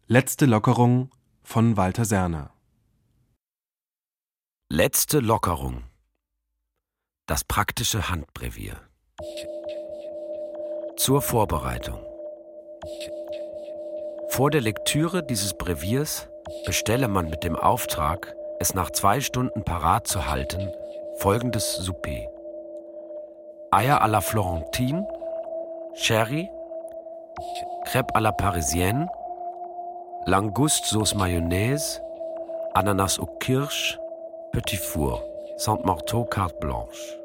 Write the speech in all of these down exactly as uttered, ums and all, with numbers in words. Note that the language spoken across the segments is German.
Letzte Lockerung von Walter Serner. Letzte Lockerung. Das praktische Handbrevier. Zur Vorbereitung. Vor der Lektüre dieses Breviers bestelle man mit dem Auftrag, es nach zwei Stunden parat zu halten, folgendes Souper: Eier à la Florentine, Sherry, Crêpes à la Parisienne, Langouste Sauce Mayonnaise, Ananas aux Kirsch, Petit Four, Saint-Marteau Carte Blanche.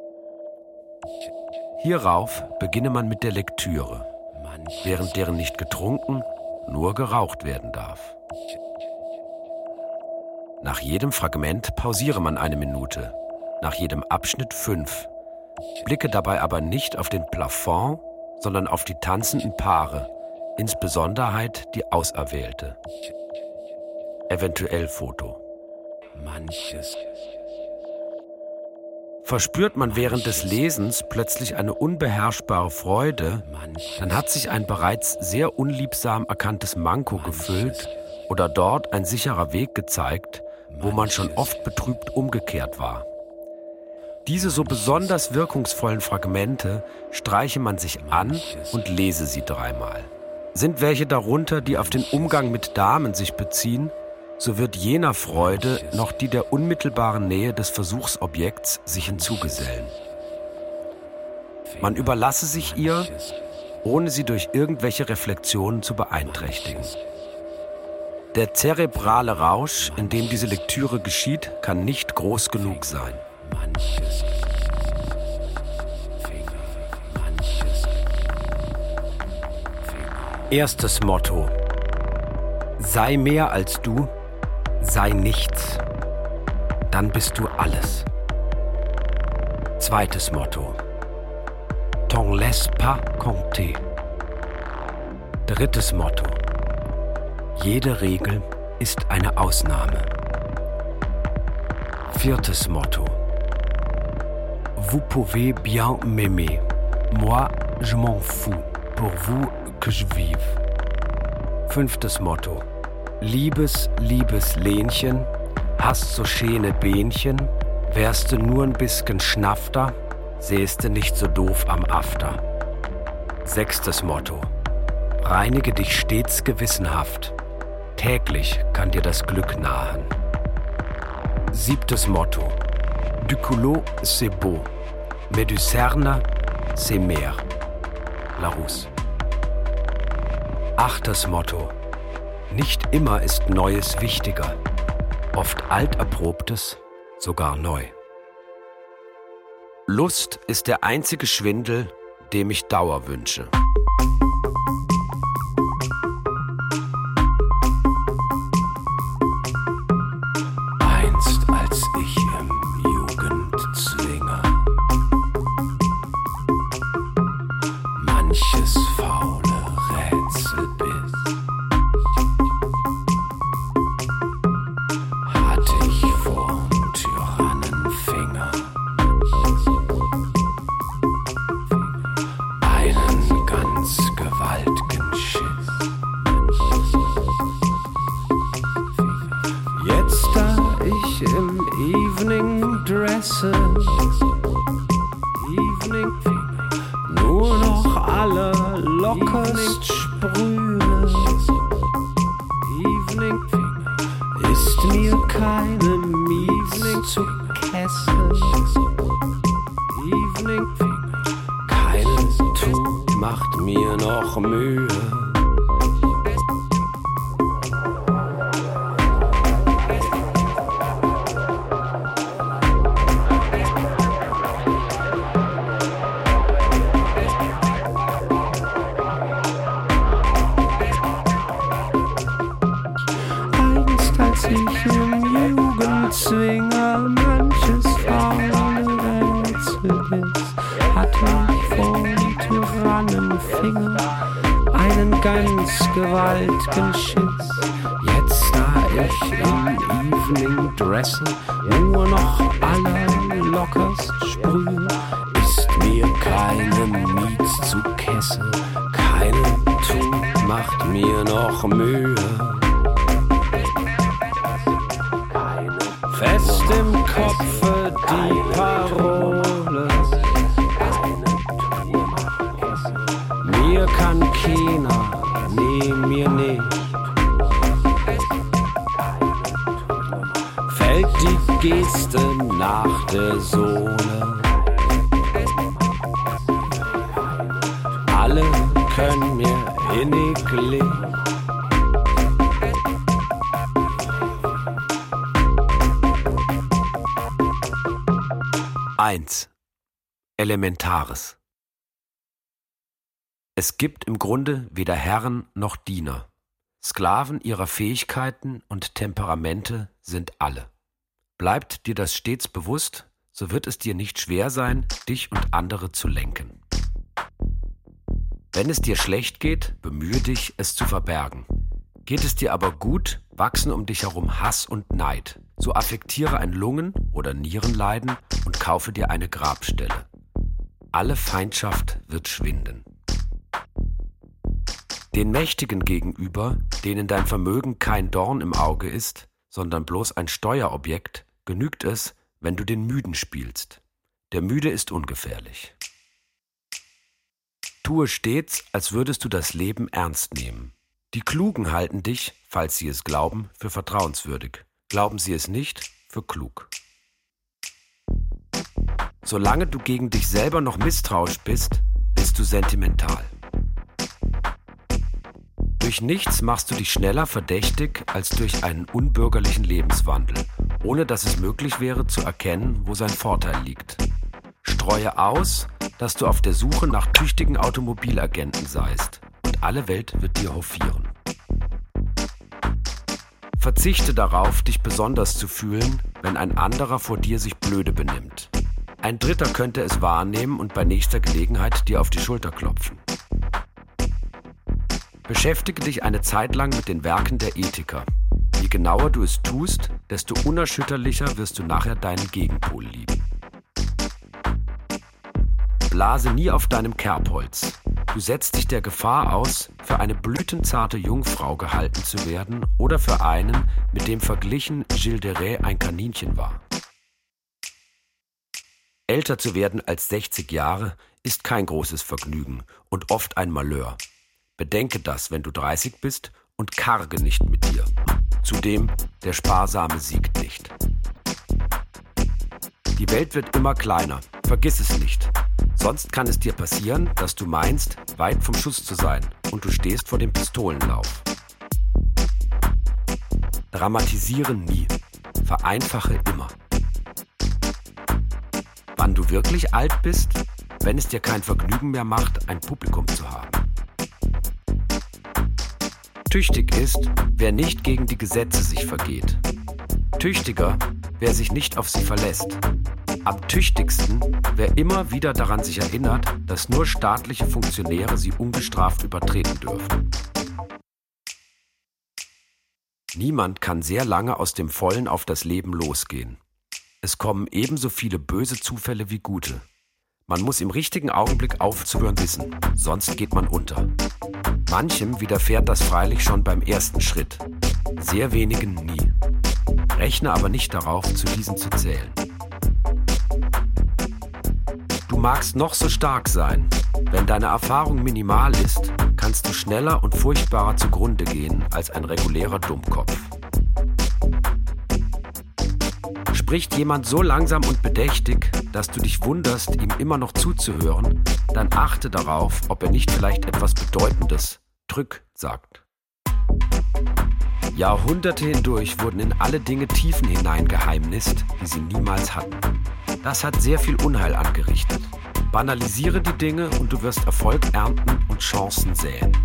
Hierauf beginne man mit der Lektüre, während deren nicht getrunken, nur geraucht werden darf. Nach jedem Fragment pausiere man eine Minute, nach jedem Abschnitt fünf. Blicke dabei aber nicht auf den Plafond, sondern auf die tanzenden Paare, insbesondere die Auserwählte. Eventuell Foto. Manches. Verspürt man während des Lesens plötzlich eine unbeherrschbare Freude, dann hat sich ein bereits sehr unliebsam erkanntes Manko gefüllt oder dort ein sicherer Weg gezeigt, wo man schon oft betrübt umgekehrt war. Diese so besonders wirkungsvollen Fragmente streiche man sich an und lese sie dreimal. Sind welche darunter, die auf den Umgang mit Damen sich beziehen, so wird jener Freude noch die der unmittelbaren Nähe des Versuchsobjekts sich hinzugesellen. Man überlasse sich ihr, ohne sie durch irgendwelche Reflexionen zu beeinträchtigen. Der zerebrale Rausch, in dem diese Lektüre geschieht, kann nicht groß genug sein. Erstes Motto: Sei mehr als du, sei nichts, dann bist du alles. Zweites Motto: T'en laisse pas compter. Drittes Motto: Jede Regel ist eine Ausnahme. Viertes Motto: Vous pouvez bien m'aimer. Moi, je m'en fous. Pour vous que je vive. Fünftes Motto: Liebes, liebes Lenchen, hast so schöne Bähnchen, wärst du nur ein bisschen schnafter, sähst du nicht so doof am After. Sechstes Motto: Reinige dich stets gewissenhaft, täglich kann dir das Glück nahen. Siebtes Motto: Du culot, c'est beau, mais du cerne, c'est mer. Larousse. Achtes Motto: Nicht immer ist Neues wichtiger, oft Alterprobtes sogar neu. Lust ist der einzige Schwindel, dem ich Dauer wünsche. Einst, als ich im Jugendzwinger manches faule Rätsel biss, hatte ich vorm Tyrannenfinger einen ganz gewalt'gen Schiss. Jetzt, da ich im Evening dresse, Evening nur noch allerlockerst sprühe, Evening ist mir keine Mies zu Kesse, Evening keine Tu macht mir noch Mühe. Zwinger manches faule Rätsel ist, hatte ich vorm Tyrannenfinger einen ganz gewalt'gen Schiss. Jetzt, da ich im Evening dresse, nur noch allerlockerst sprühe, ist mir keine Miets zu Kesse, keine Tu macht mir noch Mühe. Kopfe die Parole. Mir kann keiner, nee, mir nicht. Fällt die Geste nach der Sohle. Alle können mir innig liegen. Eins. Elementares. Es gibt im Grunde weder Herren noch Diener. Sklaven ihrer Fähigkeiten und Temperamente sind alle. Bleibt dir das stets bewusst, so wird es dir nicht schwer sein, dich und andere zu lenken. Wenn es dir schlecht geht, bemühe dich, es zu verbergen. Geht es dir aber gut, wachsen um dich herum Hass und Neid. So affektiere ein Lungen- oder Nierenleiden und kaufe dir eine Grabstelle. Alle Feindschaft wird schwinden. Den Mächtigen gegenüber, denen dein Vermögen kein Dorn im Auge ist, sondern bloß ein Steuerobjekt, genügt es, wenn du den Müden spielst. Der Müde ist ungefährlich. Tue stets, als würdest du das Leben ernst nehmen. Die Klugen halten dich, falls sie es glauben, für vertrauenswürdig. Glauben sie es nicht, für klug. Solange du gegen dich selber noch misstrauisch bist, bist du sentimental. Durch nichts machst du dich schneller verdächtig als durch einen unbürgerlichen Lebenswandel, ohne dass es möglich wäre zu erkennen, wo sein Vorteil liegt. Streue aus, dass du auf der Suche nach tüchtigen Automobilagenten seist, und alle Welt wird dir hofieren. Verzichte darauf, dich besonders zu fühlen, wenn ein anderer vor dir sich blöde benimmt. Ein Dritter könnte es wahrnehmen und bei nächster Gelegenheit dir auf die Schulter klopfen. Beschäftige dich eine Zeit lang mit den Werken der Ethiker. Je genauer du es tust, desto unerschütterlicher wirst du nachher deinen Gegenpol lieben. Blase nie auf deinem Kerbholz. Du setzt dich der Gefahr aus, für eine blütenzarte Jungfrau gehalten zu werden oder für einen, mit dem verglichen Gilles de Rais ein Kaninchen war. Älter zu werden als sechzig Jahre ist kein großes Vergnügen und oft ein Malheur. Bedenke das, wenn du dreißig bist, und karge nicht mit dir. Zudem, der Sparsame siegt nicht. Die Welt wird immer kleiner, vergiss es nicht. Sonst kann es dir passieren, dass du meinst, weit vom Schuss zu sein, und du stehst vor dem Pistolenlauf. Dramatisiere nie, vereinfache immer. Wann du wirklich alt bist, wenn es dir kein Vergnügen mehr macht, ein Publikum zu haben. Tüchtig ist, wer nicht gegen die Gesetze sich vergeht. Tüchtiger, wer sich nicht auf sie verlässt. Am tüchtigsten, wer immer wieder daran sich erinnert, dass nur staatliche Funktionäre sie ungestraft übertreten dürfen. Niemand kann sehr lange aus dem Vollen auf das Leben losgehen. Es kommen ebenso viele böse Zufälle wie gute. Man muss im richtigen Augenblick aufzuhören wissen, sonst geht man unter. Manchem widerfährt das freilich schon beim ersten Schritt, sehr wenigen nie. Rechne aber nicht darauf, zu diesen zu zählen. Du magst noch so stark sein, wenn deine Erfahrung minimal ist, kannst du schneller und furchtbarer zugrunde gehen als ein regulärer Dummkopf. Spricht jemand so langsam und bedächtig, dass du dich wunderst, ihm immer noch zuzuhören, dann achte darauf, ob er nicht vielleicht etwas Bedeutendes, Trück, sagt. Jahrhunderte hindurch wurden in alle Dinge Tiefen hineingeheimnist, die sie niemals hatten. Das hat sehr viel Unheil angerichtet. Banalisiere die Dinge und du wirst Erfolg ernten und Chancen säen.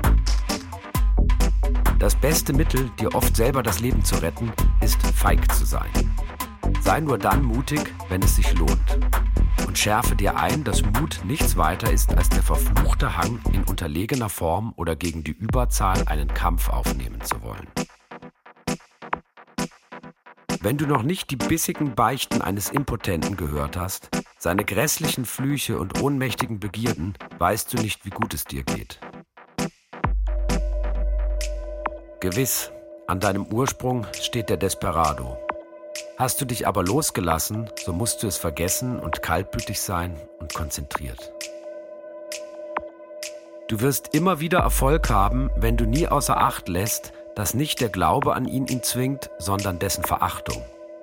Das beste Mittel, dir oft selber das Leben zu retten, ist feig zu sein. Sei nur dann mutig, wenn es sich lohnt. Und schärfe dir ein, dass Mut nichts weiter ist als der verfluchte Hang, in unterlegener Form oder gegen die Überzahl einen Kampf aufnehmen zu wollen. Wenn du noch nicht die bissigen Beichten eines Impotenten gehört hast, seine grässlichen Flüche und ohnmächtigen Begierden, weißt du nicht, wie gut es dir geht. Gewiss, an deinem Ursprung steht der Desperado. Hast du dich aber losgelassen, so musst du es vergessen und kaltblütig sein und konzentriert. Du wirst immer wieder Erfolg haben, wenn du nie außer Acht lässt, dass nicht der Glaube an ihn ihn zwingt, sondern dessen Verachtung.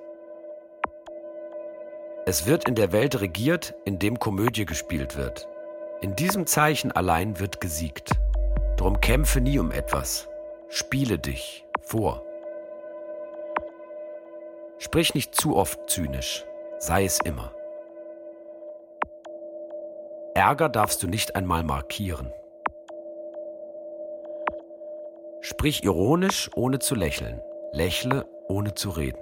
Es wird in der Welt regiert, in dem Komödie gespielt wird. In diesem Zeichen allein wird gesiegt. Drum kämpfe nie um etwas. Spiele dich vor. Sprich nicht zu oft zynisch, sei es immer. Ärger darfst du nicht einmal markieren. Sprich ironisch, ohne zu lächeln. Lächle, ohne zu reden.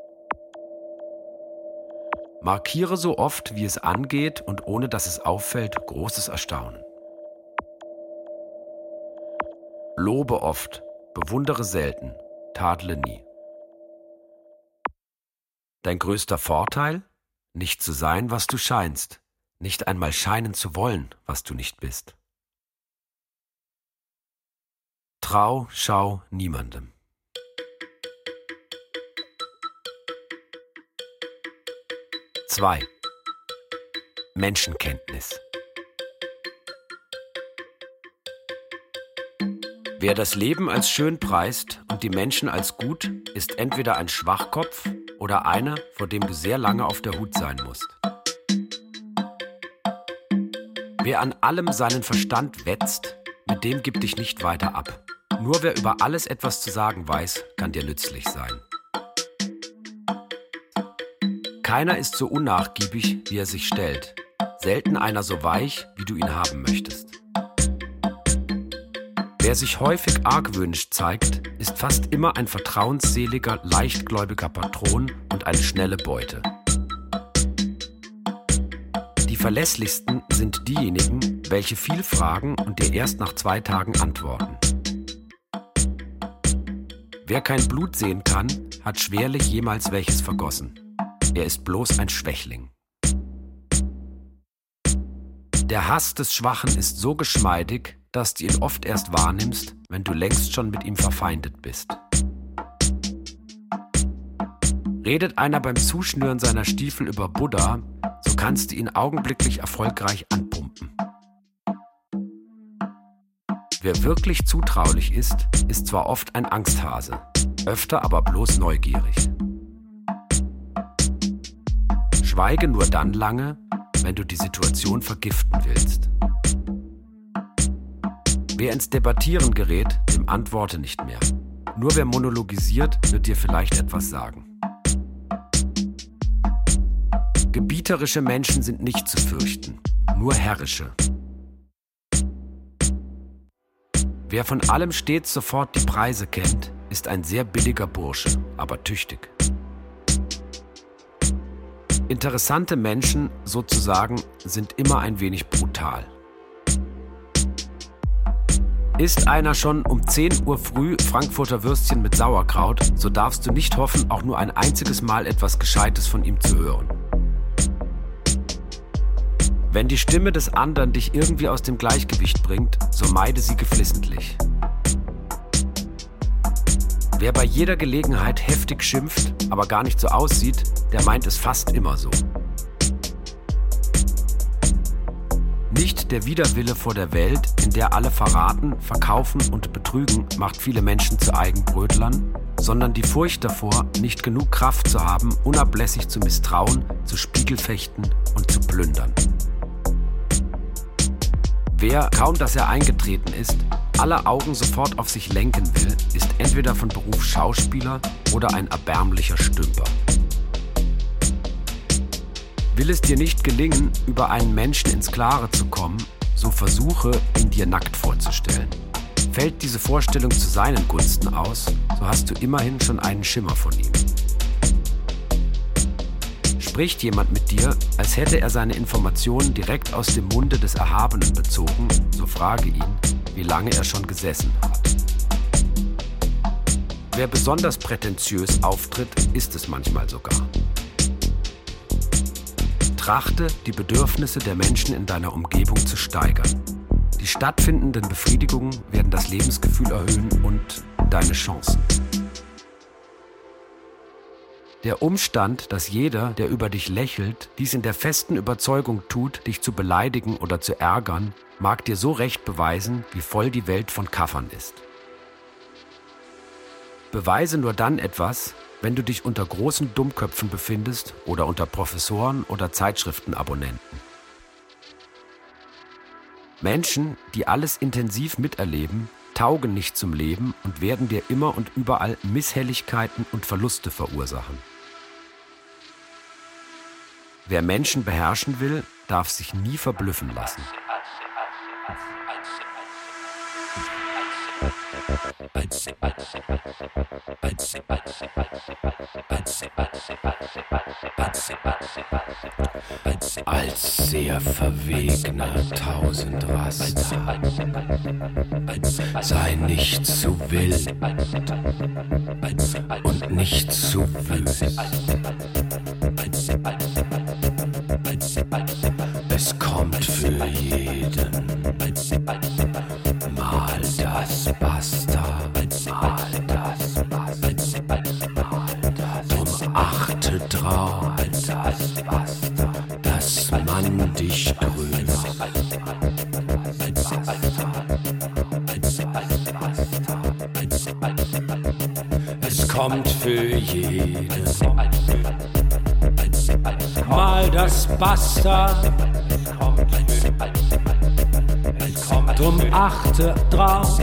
Markiere so oft, wie es angeht und ohne dass es auffällt, großes Erstaunen. Lobe oft, bewundere selten, tadle nie. Dein größter Vorteil? Nicht zu sein, was du scheinst, nicht einmal scheinen zu wollen, was du nicht bist. Trau, schau niemandem. zwei. Menschenkenntnis. Wer das Leben als schön preist und die Menschen als gut, ist entweder ein Schwachkopf oder einer, vor dem du sehr lange auf der Hut sein musst. Wer an allem seinen Verstand wetzt, mit dem gib dich nicht weiter ab. Nur wer über alles etwas zu sagen weiß, kann dir nützlich sein. Keiner ist so unnachgiebig, wie er sich stellt. Selten einer so weich, wie du ihn haben möchtest. Wer sich häufig argwöhnisch zeigt, ist fast immer ein vertrauensseliger, leichtgläubiger Patron und eine schnelle Beute. Die verlässlichsten sind diejenigen, welche viel fragen und dir erst nach zwei Tagen antworten. Wer kein Blut sehen kann, hat schwerlich jemals welches vergossen. Er ist bloß ein Schwächling. Der Hass des Schwachen ist so geschmeidig, dass du ihn oft erst wahrnimmst, wenn du längst schon mit ihm verfeindet bist. Redet einer beim Zuschnüren seiner Stiefel über Buddha, so kannst du ihn augenblicklich erfolgreich anpumpen. Wer wirklich zutraulich ist, ist zwar oft ein Angsthase, öfter aber bloß neugierig. Schweige nur dann lange, wenn du die Situation vergiften willst. Wer ins Debattieren gerät, dem antworte nicht mehr. Nur wer monologisiert, wird dir vielleicht etwas sagen. Gebieterische Menschen sind nicht zu fürchten, nur herrische. Wer von allem stets sofort die Preise kennt, ist ein sehr billiger Bursche, aber tüchtig. Interessante Menschen, sozusagen, sind immer ein wenig brutal. Isst einer schon um zehn Uhr früh Frankfurter Würstchen mit Sauerkraut, so darfst du nicht hoffen, auch nur ein einziges Mal etwas Gescheites von ihm zu hören. Wenn die Stimme des anderen dich irgendwie aus dem Gleichgewicht bringt, so meide sie geflissentlich. Wer bei jeder Gelegenheit heftig schimpft, aber gar nicht so aussieht, der meint es fast immer so. Nicht der Widerwille vor der Welt, in der alle verraten, verkaufen und betrügen, macht viele Menschen zu Eigenbrötlern, sondern die Furcht davor, nicht genug Kraft zu haben, unablässig zu misstrauen, zu Spiegelfechten und zu plündern. Wer, kaum dass er eingetreten ist, alle Augen sofort auf sich lenken will, ist entweder von Beruf Schauspieler oder ein erbärmlicher Stümper. Will es dir nicht gelingen, über einen Menschen ins Klare zu kommen, so versuche, ihn dir nackt vorzustellen. Fällt diese Vorstellung zu seinen Gunsten aus, so hast du immerhin schon einen Schimmer von ihm. Spricht jemand mit dir, als hätte er seine Informationen direkt aus dem Munde des Erhabenen bezogen, so frage ihn, wie lange er schon gesessen hat. Wer besonders prätentiös auftritt, ist es manchmal sogar. Trachte, die Bedürfnisse der Menschen in deiner Umgebung zu steigern. Die stattfindenden Befriedigungen werden das Lebensgefühl erhöhen und deine Chancen. Der Umstand, dass jeder, der über dich lächelt, dies in der festen Überzeugung tut, dich zu beleidigen oder zu ärgern, mag dir so recht beweisen, wie voll die Welt von Kaffern ist. Beweise nur dann etwas, wenn du dich unter großen Dummköpfen befindest oder unter Professoren oder Zeitschriftenabonnenten. Menschen, die alles intensiv miterleben, taugen nicht zum Leben und werden dir immer und überall Misshelligkeiten und Verluste verursachen. Wer Menschen beherrschen will, darf sich nie verblüffen lassen. Als sehr verwegener Tausendraster, sei nicht zu wild und nicht zu wüst. Es kommt für jeden mal das Basta, mal das Basta, mal das. Drum achte drauf, das Basta, dass man dich grüßt. Es kommt für jeden mal das Basta. Drum achte drauf,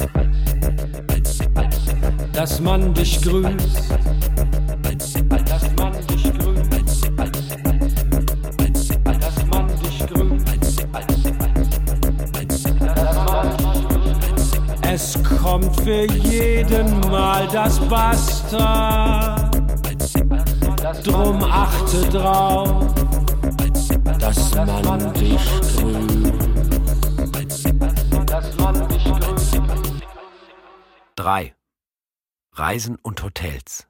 dass man dich grüßt, dass man dich grüßt, dass man dich grüßt, es kommt für jeden mal das Basta, drum achte drauf, dass man dich grüßt. drei. Reisen und Hotels.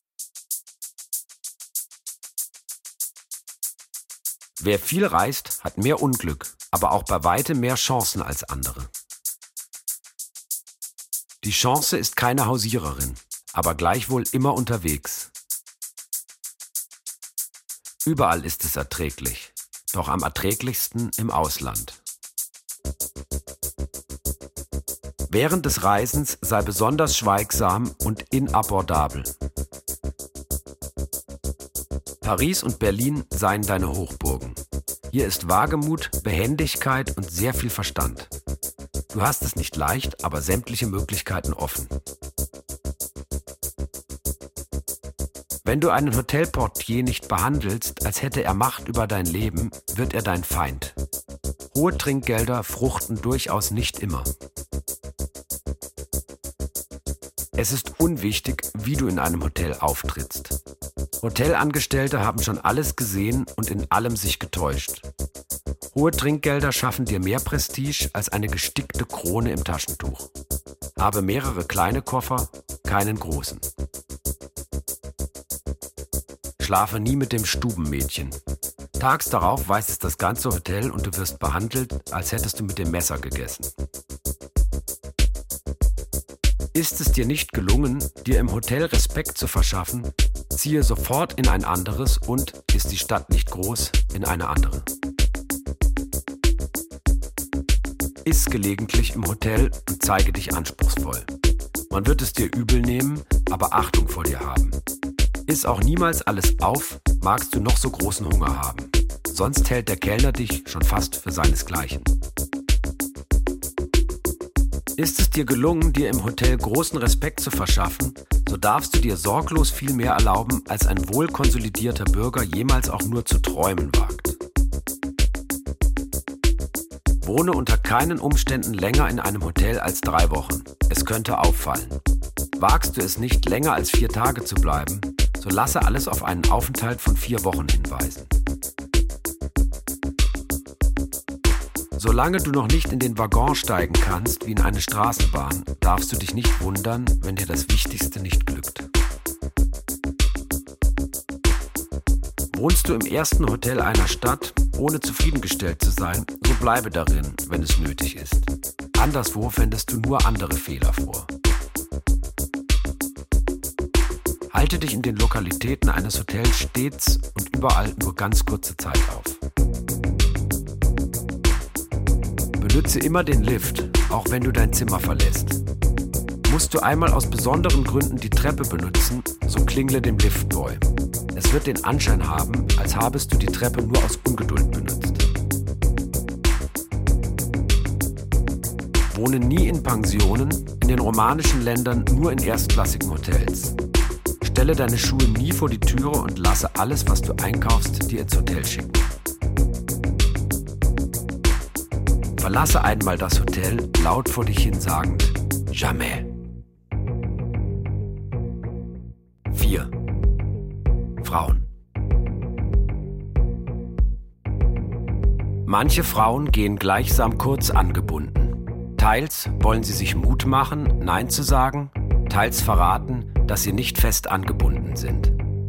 Wer viel reist, hat mehr Unglück, aber auch bei weitem mehr Chancen als andere. Die Chance ist keine Hausiererin, aber gleichwohl immer unterwegs. Überall ist es erträglich, doch am erträglichsten im Ausland. Während des Reisens sei besonders schweigsam und inabordabel. Paris und Berlin seien deine Hochburgen. Hier ist Wagemut, Behendigkeit und sehr viel Verstand. Du hast es nicht leicht, aber sämtliche Möglichkeiten offen. Wenn du einen Hotelportier nicht behandelst, als hätte er Macht über dein Leben, wird er dein Feind. Hohe Trinkgelder fruchten durchaus nicht immer. Es ist unwichtig, wie du in einem Hotel auftrittst. Hotelangestellte haben schon alles gesehen und in allem sich getäuscht. Hohe Trinkgelder schaffen dir mehr Prestige als eine gestickte Krone im Taschentuch. Habe mehrere kleine Koffer, keinen großen. Schlafe nie mit dem Stubenmädchen. Tags darauf weiß es das ganze Hotel und du wirst behandelt, als hättest du mit dem Messer gegessen. Ist es dir nicht gelungen, dir im Hotel Respekt zu verschaffen, ziehe sofort in ein anderes und, ist die Stadt nicht groß, in eine andere. Iss gelegentlich im Hotel und zeige dich anspruchsvoll. Man wird es dir übel nehmen, aber Achtung vor dir haben. Iss auch niemals alles auf, magst du noch so großen Hunger haben. Sonst hält der Kellner dich schon fast für seinesgleichen. Ist es dir gelungen, dir im Hotel großen Respekt zu verschaffen, so darfst du dir sorglos viel mehr erlauben, als ein wohlkonsolidierter Bürger jemals auch nur zu träumen wagt. Wohne unter keinen Umständen länger in einem Hotel als drei Wochen. Es könnte auffallen. Wagst du es nicht, länger als vier Tage zu bleiben, so lasse alles auf einen Aufenthalt von vier Wochen hinweisen. Solange du noch nicht in den Waggon steigen kannst, wie in eine Straßenbahn, darfst du dich nicht wundern, wenn dir das Wichtigste nicht glückt. Wohnst du im ersten Hotel einer Stadt, ohne zufriedengestellt zu sein, so bleibe darin, wenn es nötig ist. Anderswo fändest du nur andere Fehler vor. Halte dich in den Lokalitäten eines Hotels stets und überall nur ganz kurze Zeit auf. Benutze immer den Lift, auch wenn du dein Zimmer verlässt. Musst du einmal aus besonderen Gründen die Treppe benutzen, so klingle dem Liftboy. Es wird den Anschein haben, als habest du die Treppe nur aus Ungeduld benutzt. Wohne nie in Pensionen, in den romanischen Ländern nur in erstklassigen Hotels. Stelle deine Schuhe nie vor die Türe und lasse alles, was du einkaufst, dir ins Hotel schicken. Verlasse einmal das Hotel, laut vor dich hin sagend, jamais. vier. Frauen. Manche Frauen gehen gleichsam kurz angebunden. Teils wollen sie sich Mut machen, Nein zu sagen, teils verraten, dass sie nicht fest angebunden sind.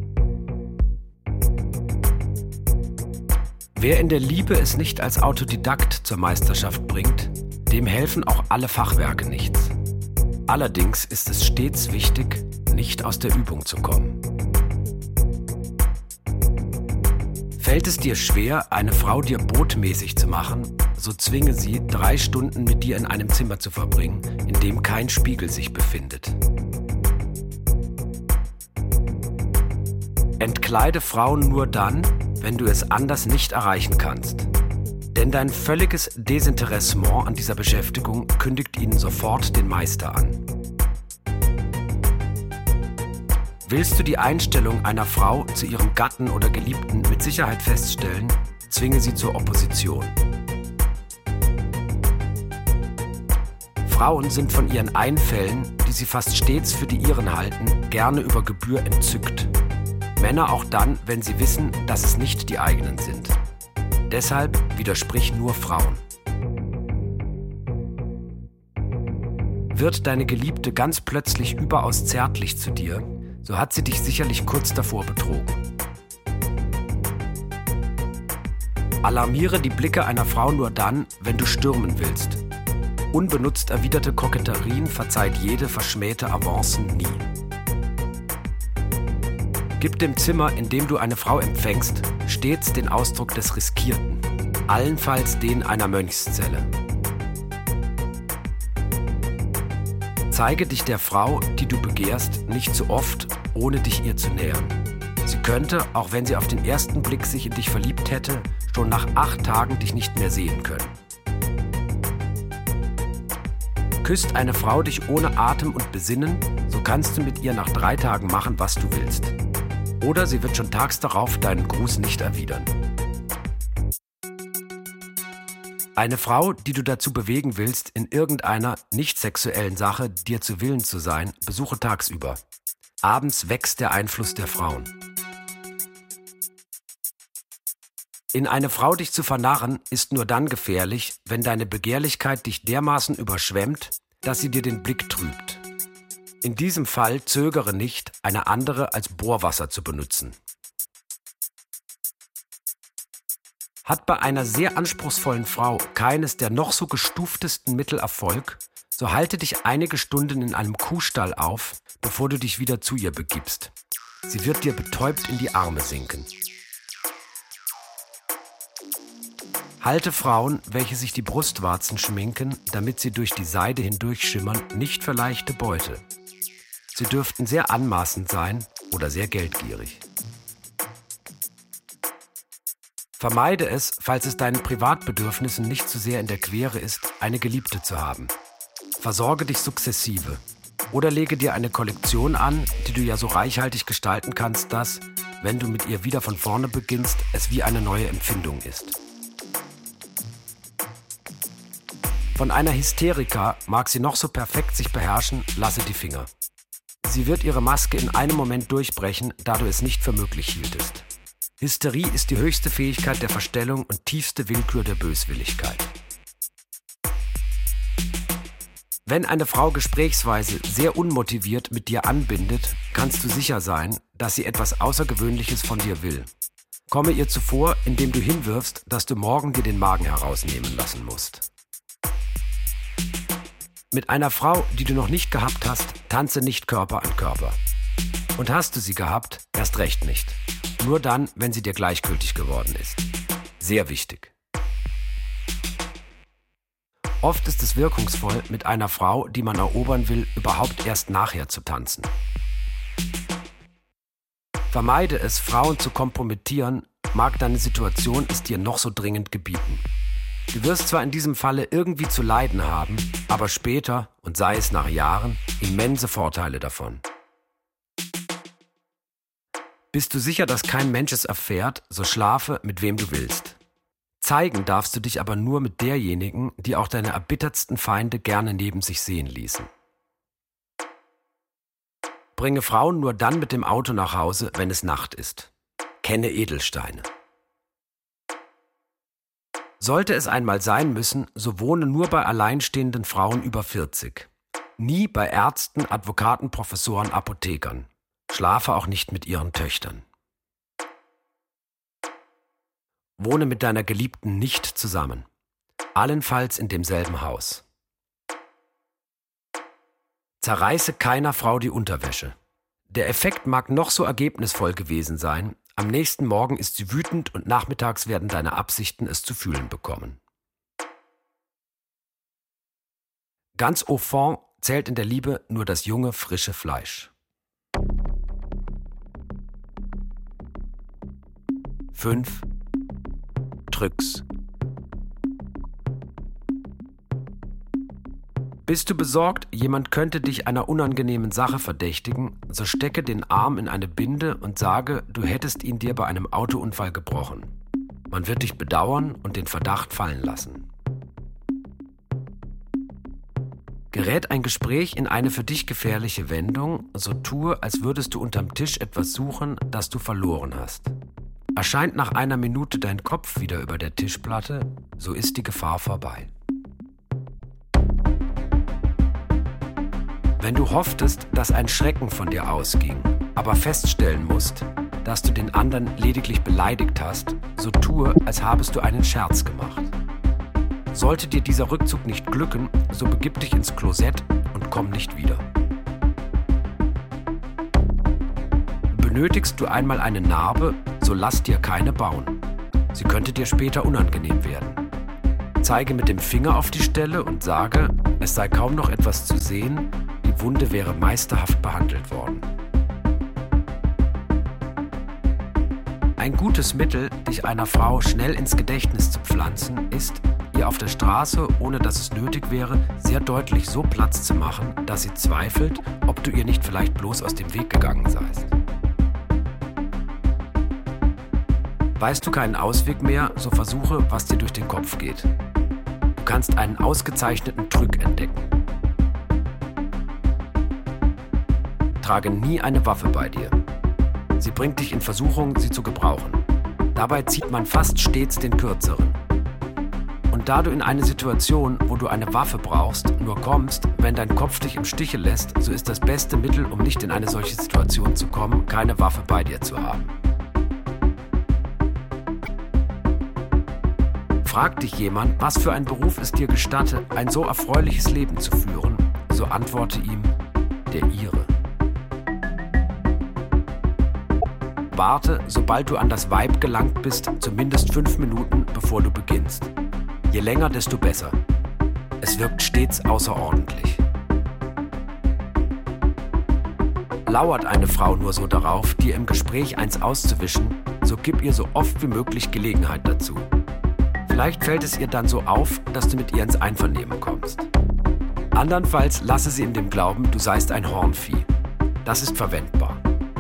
Wer in der Liebe es nicht als Autodidakt zur Meisterschaft bringt, dem helfen auch alle Fachwerke nichts. Allerdings ist es stets wichtig, nicht aus der Übung zu kommen. Fällt es dir schwer, eine Frau dir botmäßig zu machen, so zwinge sie, drei Stunden mit dir in einem Zimmer zu verbringen, in dem kein Spiegel sich befindet. Entkleide Frauen nur dann, wenn du es anders nicht erreichen kannst. Denn dein völliges Desinteressement an dieser Beschäftigung kündigt ihnen sofort den Meister an. Willst du die Einstellung einer Frau zu ihrem Gatten oder Geliebten mit Sicherheit feststellen, zwinge sie zur Opposition. Frauen sind von ihren Einfällen, die sie fast stets für die ihren halten, gerne über Gebühr entzückt. Männer auch dann, wenn sie wissen, dass es nicht die eigenen sind. Deshalb widersprich nur Frauen. Wird deine Geliebte ganz plötzlich überaus zärtlich zu dir, so hat sie dich sicherlich kurz davor betrogen. Alarmiere die Blicke einer Frau nur dann, wenn du stürmen willst. Unbenutzt erwiderte Koketterien verzeiht jede verschmähte Avancen nie. Gib dem Zimmer, in dem du eine Frau empfängst, stets den Ausdruck des Riskierten, allenfalls den einer Mönchszelle. Zeige dich der Frau, die du begehrst, nicht zu oft, ohne dich ihr zu nähern. Sie könnte, auch wenn sie auf den ersten Blick sich in dich verliebt hätte, schon nach acht Tagen dich nicht mehr sehen können. Küsst eine Frau dich ohne Atem und Besinnen, so kannst du mit ihr nach drei Tagen machen, was du willst. Oder sie wird schon tags darauf deinen Gruß nicht erwidern. Eine Frau, die du dazu bewegen willst, in irgendeiner nicht sexuellen Sache dir zu Willen zu sein, besuche tagsüber. Abends wächst der Einfluss der Frauen. In eine Frau dich zu vernarren, ist nur dann gefährlich, wenn deine Begehrlichkeit dich dermaßen überschwemmt, dass sie dir den Blick trübt. In diesem Fall zögere nicht, eine andere als Bohrwasser zu benutzen. Hat bei einer sehr anspruchsvollen Frau keines der noch so gestuftesten Mittel Erfolg, so halte dich einige Stunden in einem Kuhstall auf, bevor du dich wieder zu ihr begibst. Sie wird dir betäubt in die Arme sinken. Halte Frauen, welche sich die Brustwarzen schminken, damit sie durch die Seide hindurch schimmern, nicht für leichte Beute. Sie dürften sehr anmaßend sein oder sehr geldgierig. Vermeide es, falls es deinen Privatbedürfnissen nicht zu sehr in der Quere ist, eine Geliebte zu haben. Versorge dich sukzessive. Oder lege dir eine Kollektion an, die du ja so reichhaltig gestalten kannst, dass, wenn du mit ihr wieder von vorne beginnst, es wie eine neue Empfindung ist. Von einer Hysterika, mag sie noch so perfekt sich beherrschen, lasse die Finger. Sie wird ihre Maske in einem Moment durchbrechen, da du es nicht für möglich hieltest. Hysterie ist die höchste Fähigkeit der Verstellung und tiefste Willkür der Böswilligkeit. Wenn eine Frau gesprächsweise sehr unmotiviert mit dir anbindet, kannst du sicher sein, dass sie etwas Außergewöhnliches von dir will. Komme ihr zuvor, indem du hinwirfst, dass du morgen dir den Magen herausnehmen lassen musst. Mit einer Frau, die du noch nicht gehabt hast, tanze nicht Körper an Körper. Und hast du sie gehabt, erst recht nicht. Nur dann, wenn sie dir gleichgültig geworden ist. Sehr wichtig. Oft ist es wirkungsvoll, mit einer Frau, die man erobern will, überhaupt erst nachher zu tanzen. Vermeide es, Frauen zu kompromittieren, mag deine Situation es dir noch so dringend gebieten. Du wirst zwar in diesem Falle irgendwie zu leiden haben, aber später, und sei es nach Jahren, immense Vorteile davon. Bist du sicher, dass kein Mensch es erfährt, so schlafe, mit wem du willst. Zeigen darfst du dich aber nur mit derjenigen, die auch deine erbittertsten Feinde gerne neben sich sehen ließen. Bringe Frauen nur dann mit dem Auto nach Hause, wenn es Nacht ist. Kenne Edelsteine. Sollte es einmal sein müssen, so wohne nur bei alleinstehenden Frauen über vierzig. Nie bei Ärzten, Advokaten, Professoren, Apothekern. Schlafe auch nicht mit ihren Töchtern. Wohne mit deiner Geliebten nicht zusammen. Allenfalls in demselben Haus. Zerreiße keiner Frau die Unterwäsche. Der Effekt mag noch so ergebnisvoll gewesen sein, am nächsten Morgen ist sie wütend und nachmittags werden deine Absichten es zu fühlen bekommen. Ganz au fond zählt in der Liebe nur das junge, frische Fleisch. fünf. Tricks. Bist du besorgt, jemand könnte dich einer unangenehmen Sache verdächtigen, so stecke den Arm in eine Binde und sage, du hättest ihn dir bei einem Autounfall gebrochen. Man wird dich bedauern und den Verdacht fallen lassen. Gerät ein Gespräch in eine für dich gefährliche Wendung, so tue, als würdest du unterm Tisch etwas suchen, das du verloren hast. Erscheint nach einer Minute dein Kopf wieder über der Tischplatte, so ist die Gefahr vorbei. Wenn du hofftest, dass ein Schrecken von dir ausging, aber feststellen musst, dass du den anderen lediglich beleidigt hast, so tue, als habest du einen Scherz gemacht. Sollte dir dieser Rückzug nicht glücken, so begib dich ins Klosett und komm nicht wieder. Benötigst du einmal eine Narbe, so lass dir keine bauen. Sie könnte dir später unangenehm werden. Zeige mit dem Finger auf die Stelle und sage, es sei kaum noch etwas zu sehen, die Wunde wäre meisterhaft behandelt worden. Ein gutes Mittel, dich einer Frau schnell ins Gedächtnis zu pflanzen, ist, ihr auf der Straße, ohne dass es nötig wäre, sehr deutlich so Platz zu machen, dass sie zweifelt, ob du ihr nicht vielleicht bloß aus dem Weg gegangen seist. Weißt du keinen Ausweg mehr, so versuche, was dir durch den Kopf geht. Du kannst einen ausgezeichneten Trick entdecken. Trage nie eine Waffe bei dir. Sie bringt dich in Versuchung, sie zu gebrauchen. Dabei zieht man fast stets den kürzeren. Und da du in eine Situation, wo du eine Waffe brauchst, nur kommst, wenn dein Kopf dich im Stiche lässt, so ist das beste Mittel, um nicht in eine solche Situation zu kommen, keine Waffe bei dir zu haben. Fragt dich jemand, was für ein Beruf es dir gestatte, ein so erfreuliches Leben zu führen, so antworte ihm, der ihre. Warte, sobald du an das Weib gelangt bist, zumindest fünf Minuten, bevor du beginnst. Je länger, desto besser. Es wirkt stets außerordentlich. Lauert eine Frau nur so darauf, dir im Gespräch eins auszuwischen, so gib ihr so oft wie möglich Gelegenheit dazu. Vielleicht fällt es ihr dann so auf, dass du mit ihr ins Einvernehmen kommst. Andernfalls lasse sie in dem Glauben, du seist ein Hornvieh. Das ist verwendbar.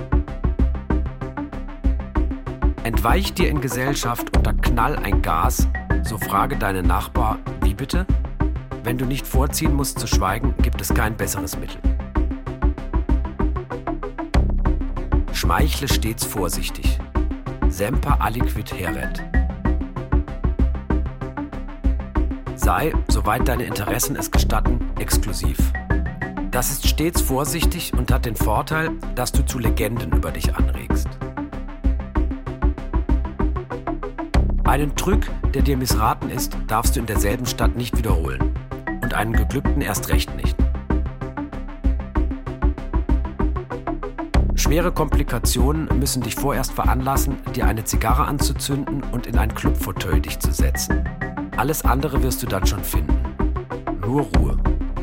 Entweicht dir in Gesellschaft unter Knall ein Gas, so frage deinen Nachbar, wie bitte? Wenn du nicht vorziehen musst zu schweigen, gibt es kein besseres Mittel. Schmeichle stets vorsichtig. Semper aliquid heret. Sei, soweit deine Interessen es gestatten, exklusiv. Das ist stets vorsichtig und hat den Vorteil, dass du zu Legenden über dich anregst. Einen Trick, der dir missraten ist, darfst du in derselben Stadt nicht wiederholen. Und einen geglückten erst recht nicht. Schwere Komplikationen müssen dich vorerst veranlassen, dir eine Zigarre anzuzünden und in ein Clubfauteuil dich zu setzen. Alles andere wirst du dann schon finden. Nur Ruhe.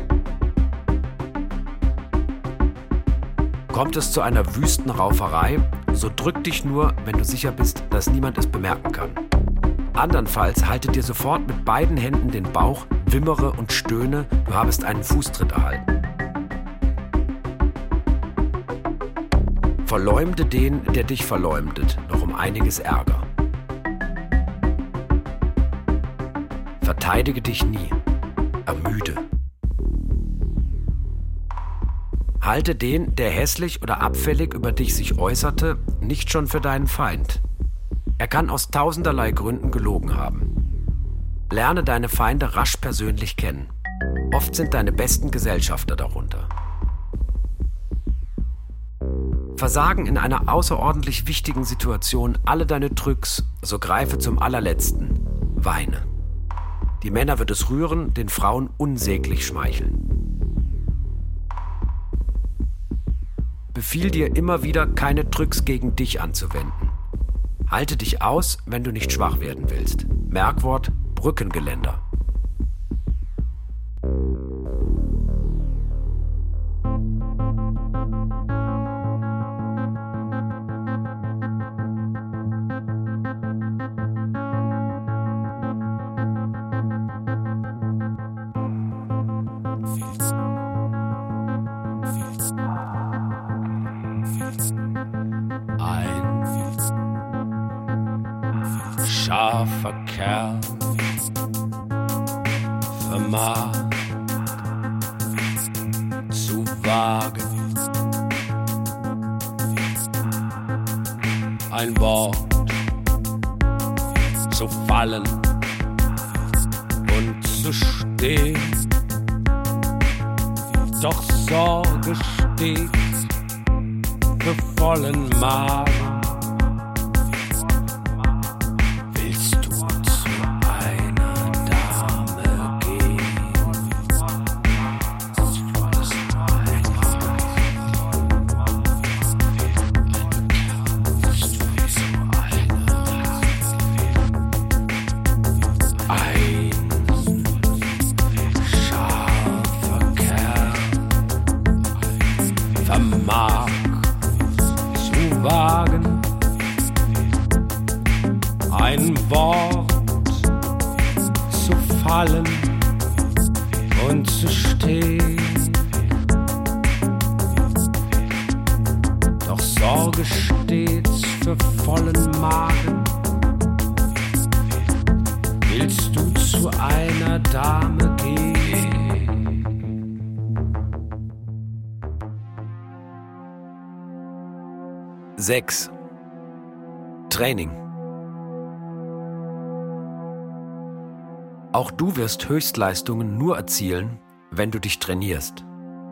Kommt es zu einer wüsten Rauferei, so drück dich nur, wenn du sicher bist, dass niemand es bemerken kann. Andernfalls halte dir sofort mit beiden Händen den Bauch, wimmere und stöhne, du habest einen Fußtritt erhalten. Verleumde den, der dich verleumdet, noch um einiges Ärger. Verteidige dich nie. Ermüde. Halte den, der hässlich oder abfällig über dich sich äußerte, nicht schon für deinen Feind. Er kann aus tausenderlei Gründen gelogen haben. Lerne deine Feinde rasch persönlich kennen. Oft sind deine besten Gesellschafter darunter. Versagen in einer außerordentlich wichtigen Situation alle deine Tricks, so greife zum allerletzten. Weine. Die Männer wird es rühren, den Frauen unsäglich schmeicheln. Befiehl dir immer wieder, keine Tricks gegen dich anzuwenden. Halte dich aus, wenn du nicht schwach werden willst. Merkwort: Brückengeländer. Scharfer Kerl vermag zu wagen, ein Wort zu fallen und zu stehen, doch Sorge stets für vollen Magen. Vermag zu wagen, ein Wort zu fallen und zu stehen. Doch Sorge stets für vollen Magen. Willst du zu einer Dame gehen? sechs. Training. Auch du wirst Höchstleistungen nur erzielen, wenn du dich trainierst.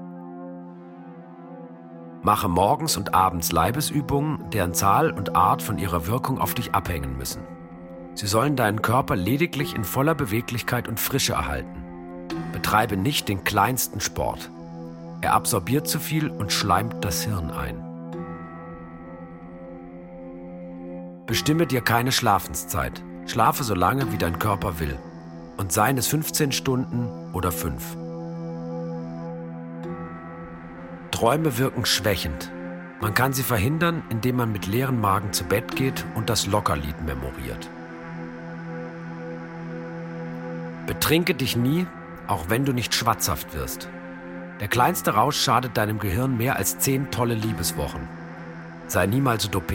Mache morgens und abends Leibesübungen, deren Zahl und Art von ihrer Wirkung auf dich abhängen müssen. Sie sollen deinen Körper lediglich in voller Beweglichkeit und Frische erhalten. Betreibe nicht den kleinsten Sport. Er absorbiert zu viel und schleimt das Hirn ein. Bestimme dir keine Schlafenszeit. Schlafe so lange, wie dein Körper will. Und seien es fünfzehn Stunden oder fünf. Träume wirken schwächend. Man kann sie verhindern, indem man mit leerem Magen zu Bett geht und das Lockerlied memoriert. Betrinke dich nie, auch wenn du nicht schwatzhaft wirst. Der kleinste Rausch schadet deinem Gehirn mehr als zehn tolle Liebeswochen. Sei niemals dopé.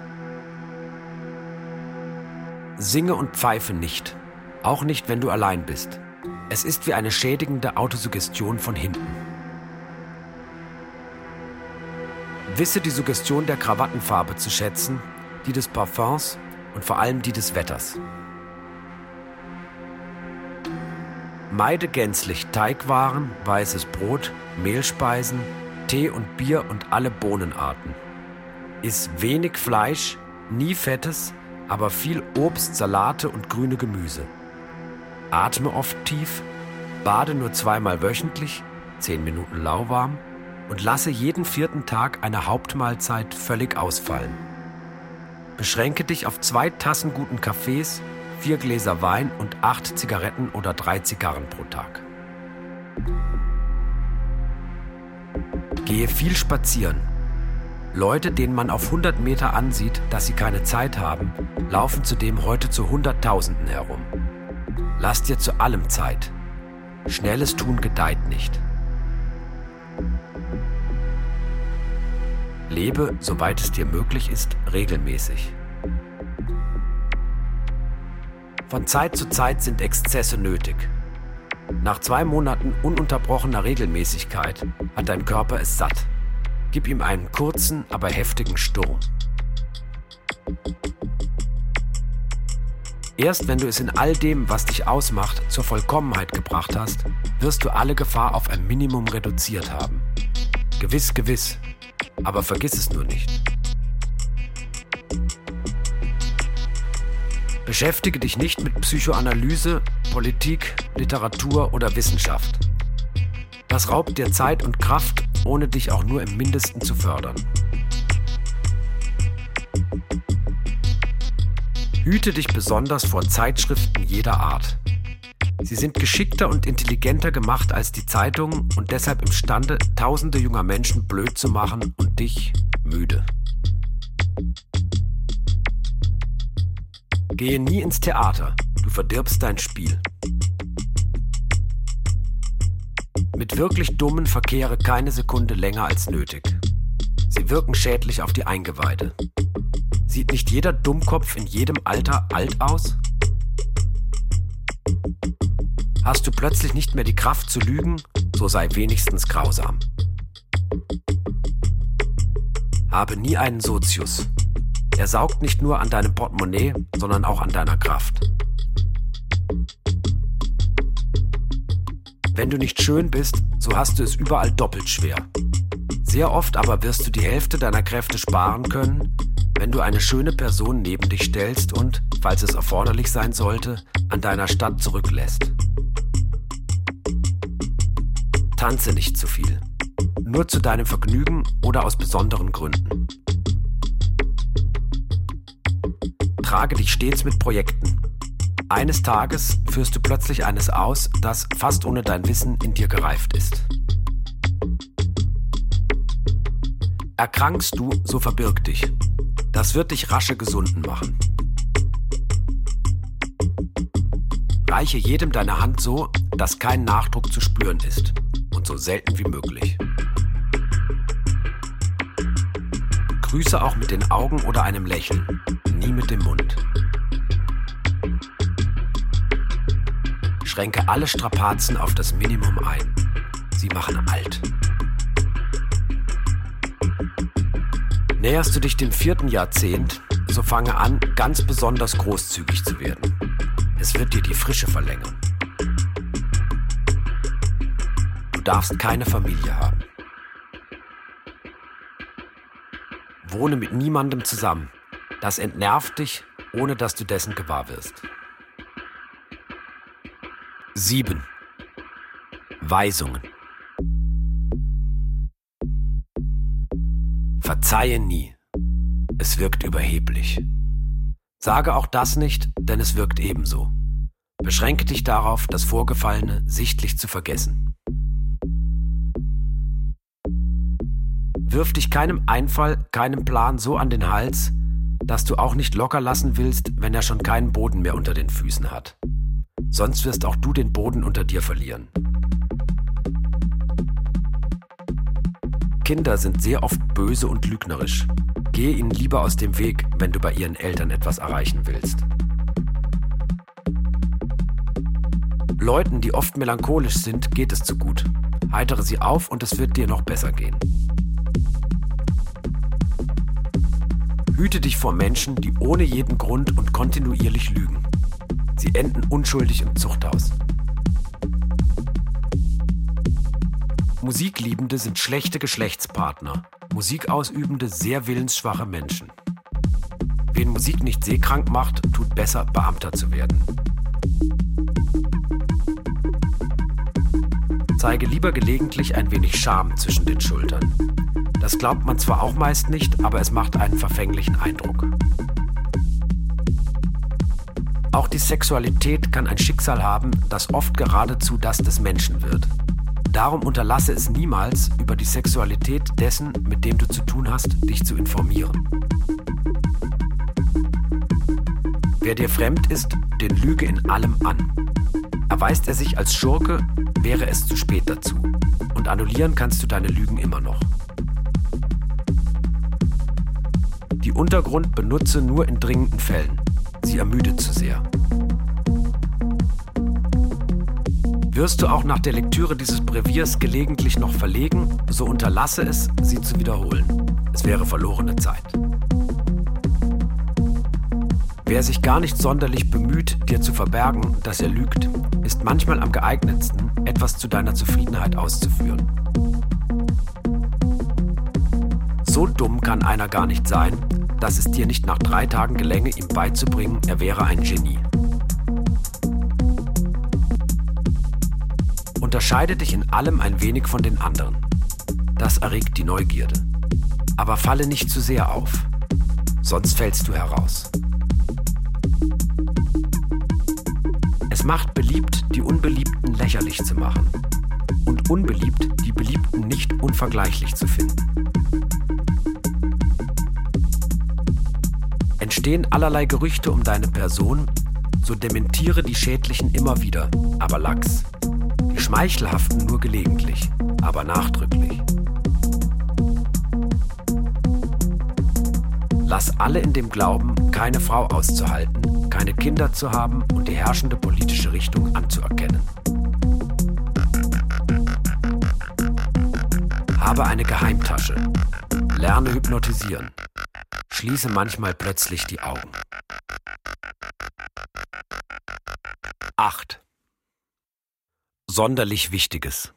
Singe und pfeife nicht, auch nicht, wenn du allein bist. Es ist wie eine schädigende Autosuggestion von hinten. Wisse die Suggestion der Krawattenfarbe zu schätzen, die des Parfums und vor allem die des Wetters. Meide gänzlich Teigwaren, weißes Brot, Mehlspeisen, Tee und Bier und alle Bohnenarten. Iss wenig Fleisch, nie Fettes, aber viel Obst, Salate und grüne Gemüse. Atme oft tief, bade nur zweimal wöchentlich, zehn Minuten lauwarm und lasse jeden vierten Tag eine Hauptmahlzeit völlig ausfallen. Beschränke dich auf zwei Tassen guten Kaffees, vier Gläser Wein und acht Zigaretten oder drei Zigarren pro Tag. Gehe viel spazieren. Leute, denen man auf hundert Meter ansieht, dass sie keine Zeit haben, laufen zudem heute zu Hunderttausenden herum. Lass dir zu allem Zeit. Schnelles Tun gedeiht nicht. Lebe, soweit es dir möglich ist, regelmäßig. Von Zeit zu Zeit sind Exzesse nötig. Nach zwei Monaten ununterbrochener Regelmäßigkeit hat dein Körper es satt. Gib ihm einen kurzen, aber heftigen Sturm. Erst wenn du es in all dem, was dich ausmacht, zur Vollkommenheit gebracht hast, wirst du alle Gefahr auf ein Minimum reduziert haben. Gewiss, gewiss, aber vergiss es nur nicht. Beschäftige dich nicht mit Psychoanalyse, Politik, Literatur oder Wissenschaft. Das raubt dir Zeit und Kraft, ohne dich auch nur im Mindesten zu fördern. Hüte dich besonders vor Zeitschriften jeder Art. Sie sind geschickter und intelligenter gemacht als die Zeitungen und deshalb imstande, tausende junger Menschen blöd zu machen und dich müde. Gehe nie ins Theater, du verdirbst dein Spiel. Mit wirklich Dummen verkehre keine Sekunde länger als nötig. Sie wirken schädlich auf die Eingeweide. Sieht nicht jeder Dummkopf in jedem Alter alt aus? Hast du plötzlich nicht mehr die Kraft zu lügen, so sei wenigstens grausam. Habe nie einen Sozius. Er saugt nicht nur an deinem Portemonnaie, sondern auch an deiner Kraft. Wenn du nicht schön bist, so hast du es überall doppelt schwer. Sehr oft aber wirst du die Hälfte deiner Kräfte sparen können, wenn du eine schöne Person neben dich stellst und, falls es erforderlich sein sollte, an deiner Stadt zurücklässt. Tanze nicht zu viel. Nur zu deinem Vergnügen oder aus besonderen Gründen. Trage dich stets mit Projekten. Eines Tages führst du plötzlich eines aus, das fast ohne dein Wissen in dir gereift ist. Erkrankst du, so verbirg dich. Das wird dich rasche gesunden machen. Reiche jedem deine Hand so, dass kein Nachdruck zu spüren ist und so selten wie möglich. Grüße auch mit den Augen oder einem Lächeln, nie mit dem Mund. Schränke alle Strapazen auf das Minimum ein. Sie machen alt. Näherst du dich dem vierten Jahrzehnt, so fange an, ganz besonders großzügig zu werden. Es wird dir die Frische verlängern. Du darfst keine Familie haben. Wohne mit niemandem zusammen. Das entnervt dich, ohne dass du dessen gewahr wirst. sieben. Weisungen. Verzeihe nie. Es wirkt überheblich. Sage auch das nicht, denn es wirkt ebenso. Beschränke dich darauf, das Vorgefallene sichtlich zu vergessen. Wirf dich keinem Einfall, keinem Plan so an den Hals, dass du auch nicht locker lassen willst, wenn er schon keinen Boden mehr unter den Füßen hat. Sonst wirst auch du den Boden unter dir verlieren. Kinder sind sehr oft böse und lügnerisch. Gehe ihnen lieber aus dem Weg, wenn du bei ihren Eltern etwas erreichen willst. Leuten, die oft melancholisch sind, geht es zu gut. Heitere sie auf und es wird dir noch besser gehen. Hüte dich vor Menschen, die ohne jeden Grund und kontinuierlich lügen. Sie enden unschuldig im Zuchthaus. Musikliebende sind schlechte Geschlechtspartner, Musikausübende sehr willensschwache Menschen. Wen Musik nicht seekrank macht, tut besser, Beamter zu werden. Zeige lieber gelegentlich ein wenig Scham zwischen den Schultern. Das glaubt man zwar auch meist nicht, aber es macht einen verfänglichen Eindruck. Auch die Sexualität kann ein Schicksal haben, das oft geradezu das des Menschen wird. Darum unterlasse es niemals, über die Sexualität dessen, mit dem du zu tun hast, dich zu informieren. Wer dir fremd ist, den lüge in allem an. Erweist er sich als Schurke, wäre es zu spät dazu. Und annullieren kannst du deine Lügen immer noch. Die Untergrund benutze nur in dringenden Fällen. Sie ermüdet zu sehr. Wirst du auch nach der Lektüre dieses Breviers gelegentlich noch verlegen, so unterlasse es, sie zu wiederholen. Es wäre verlorene Zeit. Wer sich gar nicht sonderlich bemüht, dir zu verbergen, dass er lügt, ist manchmal am geeignetsten, etwas zu deiner Zufriedenheit auszuführen. So dumm kann einer gar nicht sein, dass es dir nicht nach drei Tagen gelänge, ihm beizubringen, er wäre ein Genie. Unterscheide dich in allem ein wenig von den anderen. Das erregt die Neugierde. Aber falle nicht zu sehr auf, sonst fällst du heraus. Es macht beliebt, die Unbeliebten lächerlich zu machen und unbeliebt, die Beliebten nicht unvergleichlich zu finden. Entstehen allerlei Gerüchte um deine Person, so dementiere die schädlichen immer wieder, aber lax. Die schmeichelhaften nur gelegentlich, aber nachdrücklich. Lass alle in dem Glauben, keine Frau auszuhalten, keine Kinder zu haben und die herrschende politische Richtung anzuerkennen. Habe eine Geheimtasche. Lerne hypnotisieren. Schließe manchmal plötzlich die Augen. acht. Sonderlich Wichtiges.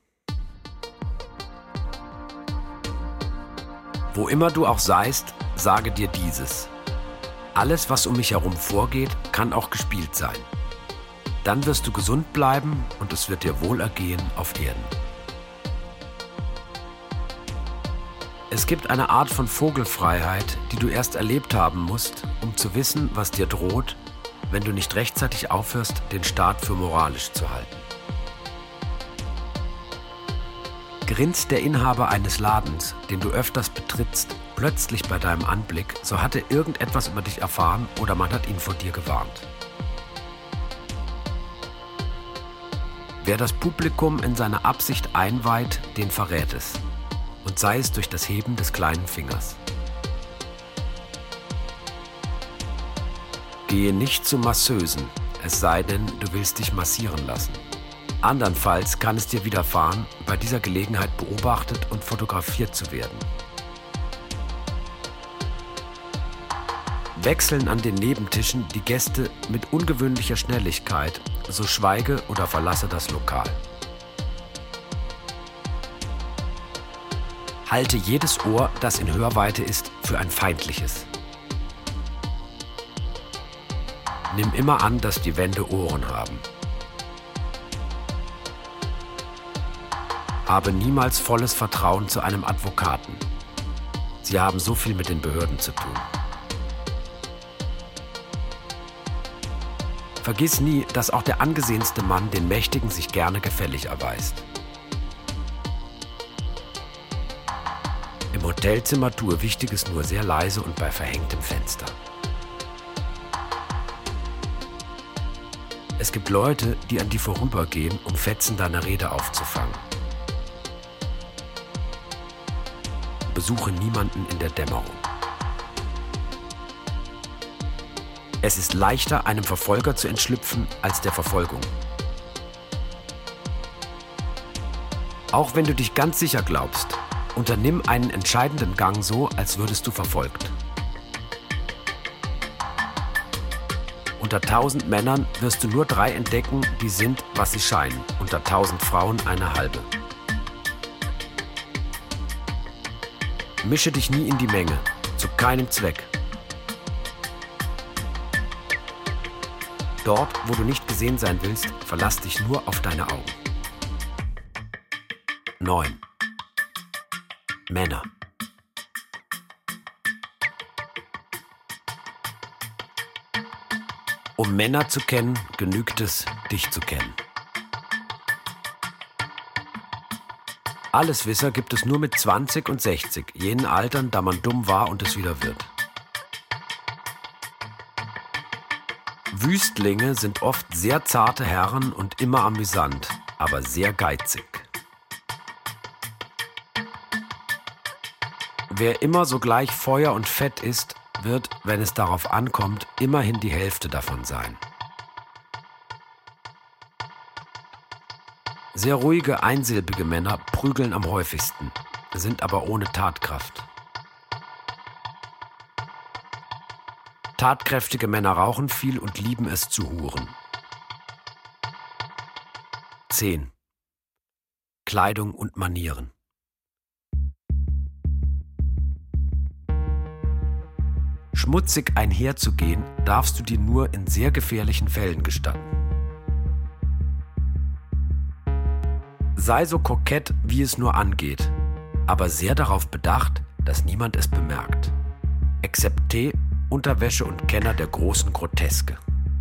Wo immer du auch seist, sage dir dieses. Alles, was um mich herum vorgeht, kann auch gespielt sein. Dann wirst du gesund bleiben und es wird dir wohlergehen auf Erden. Es gibt eine Art von Vogelfreiheit, die du erst erlebt haben musst, um zu wissen, was dir droht, wenn du nicht rechtzeitig aufhörst, den Staat für moralisch zu halten. Grinst der Inhaber eines Ladens, den du öfters betrittst, plötzlich bei deinem Anblick, so hat er irgendetwas über dich erfahren oder man hat ihn vor dir gewarnt. Wer das Publikum in seine Absicht einweiht, den verrät es. Und sei es durch das Heben des kleinen Fingers. Gehe nicht zu Masseusen, es sei denn, du willst dich massieren lassen. Andernfalls kann es dir widerfahren, bei dieser Gelegenheit beobachtet und fotografiert zu werden. Wechseln an den Nebentischen die Gäste mit ungewöhnlicher Schnelligkeit, so schweige oder verlasse das Lokal. Halte jedes Ohr, das in Hörweite ist, für ein feindliches. Nimm immer an, dass die Wände Ohren haben. Habe niemals volles Vertrauen zu einem Advokaten. Sie haben so viel mit den Behörden zu tun. Vergiss nie, dass auch der angesehenste Mann den Mächtigen sich gerne gefällig erweist. Im Hotelzimmer tue Wichtiges nur sehr leise und bei verhängtem Fenster. Es gibt Leute, die an dir vorübergehen, um Fetzen deiner Rede aufzufangen. Besuche niemanden in der Dämmerung. Es ist leichter, einem Verfolger zu entschlüpfen, als der Verfolgung. Auch wenn du dich ganz sicher glaubst, unternimm einen entscheidenden Gang so, als würdest du verfolgt. Unter tausend Männern wirst du nur drei entdecken, die sind, was sie scheinen. Unter tausend Frauen eine halbe. Mische dich nie in die Menge, zu keinem Zweck. Dort, wo du nicht gesehen sein willst, verlass dich nur auf deine Augen. neun. Männer. Um Männer zu kennen, genügt es, dich zu kennen. Alleswisser gibt es nur mit zwanzig und sechzig, jenen Altern, da man dumm war und es wieder wird. Wüstlinge sind oft sehr zarte Herren und immer amüsant, aber sehr geizig. Wer immer sogleich Feuer und Fett ist, wird, wenn es darauf ankommt, immerhin die Hälfte davon sein. Sehr ruhige, einsilbige Männer prügeln am häufigsten, sind aber ohne Tatkraft. Tatkräftige Männer rauchen viel und lieben es zu huren. zehn. Kleidung und Manieren. Schmutzig einherzugehen, darfst du dir nur in sehr gefährlichen Fällen gestatten. Sei so kokett, wie es nur angeht, aber sehr darauf bedacht, dass niemand es bemerkt. Excepté Unterwäsche und Kenner der großen Groteske.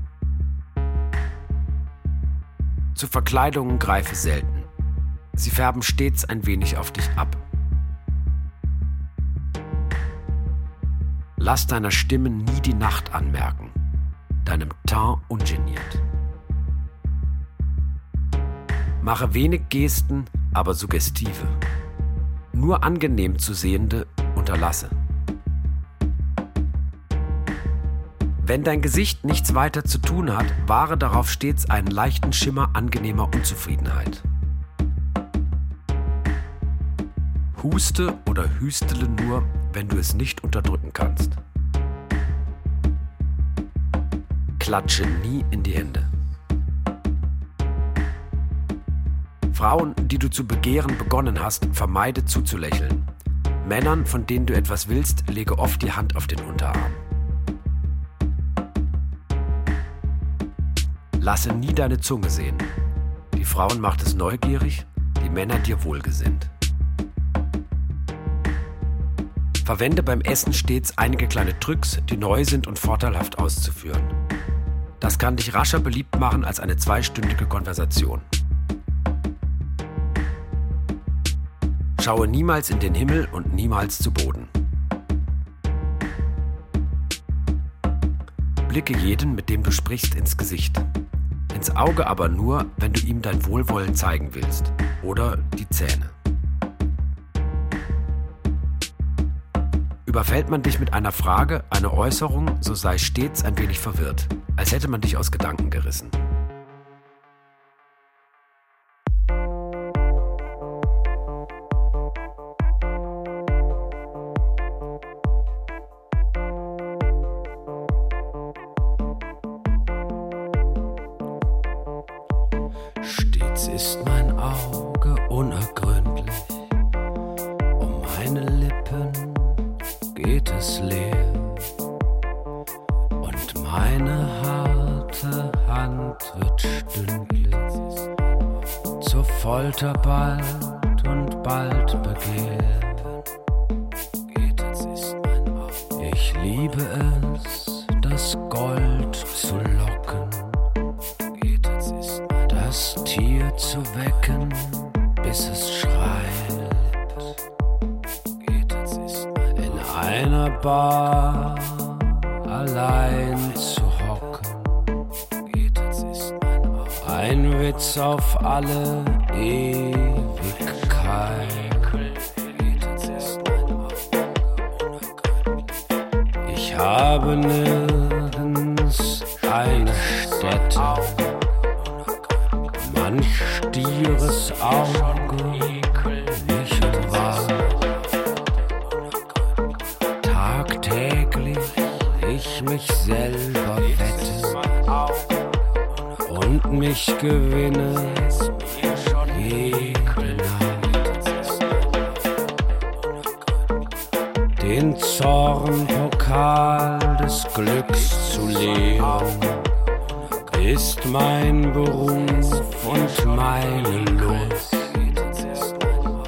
Zu Verkleidungen greife selten. Sie färben stets ein wenig auf dich ab. Lass deiner Stimme nie die Nacht anmerken, deinem Teint ungeniert. Mache wenig Gesten, aber suggestive. Nur angenehm zu Sehende unterlasse. Wenn dein Gesicht nichts weiter zu tun hat, wahre darauf stets einen leichten Schimmer angenehmer Unzufriedenheit. Huste oder hüstele nur, wenn du es nicht unterdrücken kannst. Klatsche nie in die Hände. Frauen, die du zu begehren begonnen hast, vermeide zuzulächeln. Männern, von denen du etwas willst, lege oft die Hand auf den Unterarm. Lasse nie deine Zunge sehen. Die Frauen macht es neugierig, die Männer dir wohlgesinnt. Verwende beim Essen stets einige kleine Tricks, die neu sind und vorteilhaft auszuführen. Das kann dich rascher beliebt machen als eine zweistündige Konversation. Schaue niemals in den Himmel und niemals zu Boden. Blicke jeden, mit dem du sprichst, ins Gesicht. Ins Auge aber nur, wenn du ihm dein Wohlwollen zeigen willst. Oder die Zähne. Überfällt man dich mit einer Frage, einer Äußerung, so sei stets ein wenig verwirrt, als hätte man dich aus Gedanken gerissen. Stets ist mein Auge unergründlich, um meine Lippen geht es leer, und meine harte Hand wird stündlich zur Folter bald und bald begehrt. Ich liebe es, das Gold zu locken, das Tier zu wecken, bis es schreit. In einer Bar allein zu hocken, ein Witz auf alle Ewigkeit. Ich habe nirgends eine Stätte, manch stieres Auge nicht wahr. Tagtäglich ich mich selber wette und mich gewinne jede Nacht. Den Zornpokal des Glücks zu leeren ist mein Beruf und meine Lust.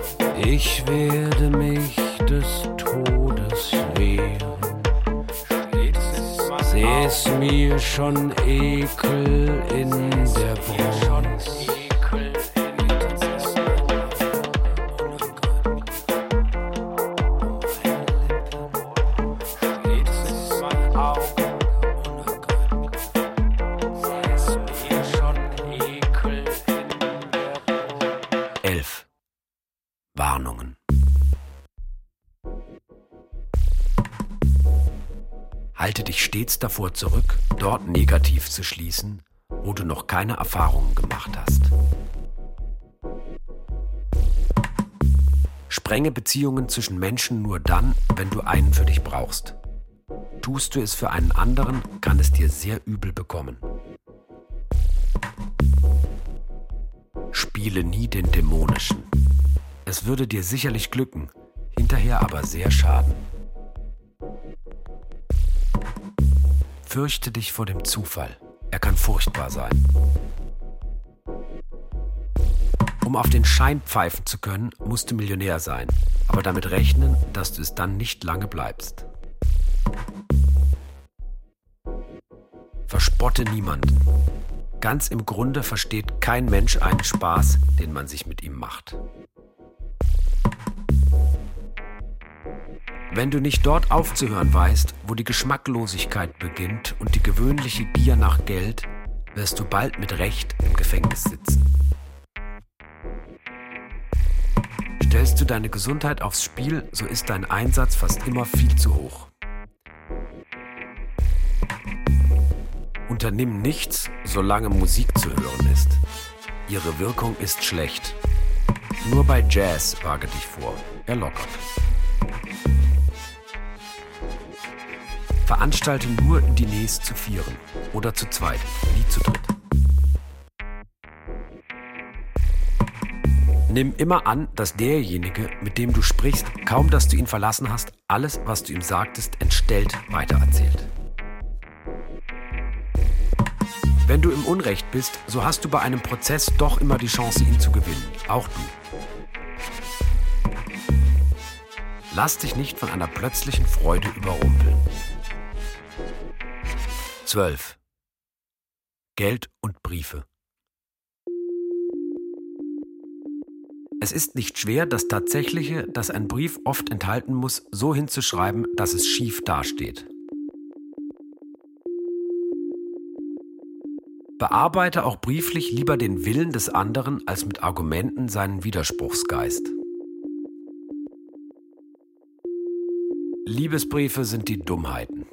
Ich werde mich des Todes wehren. Seh es mir schon Ekel in der Brust. Elf. Warnungen. Halte dich stets davor zurück, dort negativ zu schließen, wo du noch keine Erfahrungen gemacht hast. Sprenge Beziehungen zwischen Menschen nur dann, wenn du einen für dich brauchst. Tust du es für einen anderen, kann es dir sehr übel bekommen. Spiele nie den Dämonischen. Es würde dir sicherlich glücken, hinterher aber sehr schaden. Fürchte dich vor dem Zufall. Er kann furchtbar sein. Um auf den Schein pfeifen zu können, musst du Millionär sein, aber damit rechnen, dass du es dann nicht lange bleibst. Verspotte niemanden. Ganz im Grunde versteht kein Mensch einen Spaß, den man sich mit ihm macht. Wenn du nicht dort aufzuhören weißt, wo die Geschmacklosigkeit beginnt und die gewöhnliche Gier nach Geld, wirst du bald mit Recht im Gefängnis sitzen. Stellst du deine Gesundheit aufs Spiel, so ist dein Einsatz fast immer viel zu hoch. Unternimm nichts, solange Musik zu hören ist. Ihre Wirkung ist schlecht. Nur bei Jazz wage dich vor, er lockert. Veranstalte nur Diners zu vieren oder zu zweit, nie zu dritt. Nimm immer an, dass derjenige, mit dem du sprichst, kaum dass du ihn verlassen hast, alles, was du ihm sagtest, entstellt weitererzählt. Wenn du im Unrecht bist, so hast du bei einem Prozess doch immer die Chance, ihn zu gewinnen. Auch du. Lass dich nicht von einer plötzlichen Freude überrumpeln. zwölf. Geld und Briefe. Es ist nicht schwer, das Tatsächliche, das ein Brief oft enthalten muss, so hinzuschreiben, dass es schief dasteht. Bearbeite auch brieflich lieber den Willen des anderen, als mit Argumenten seinen Widerspruchsgeist. Liebesbriefe sind die Dummheiten.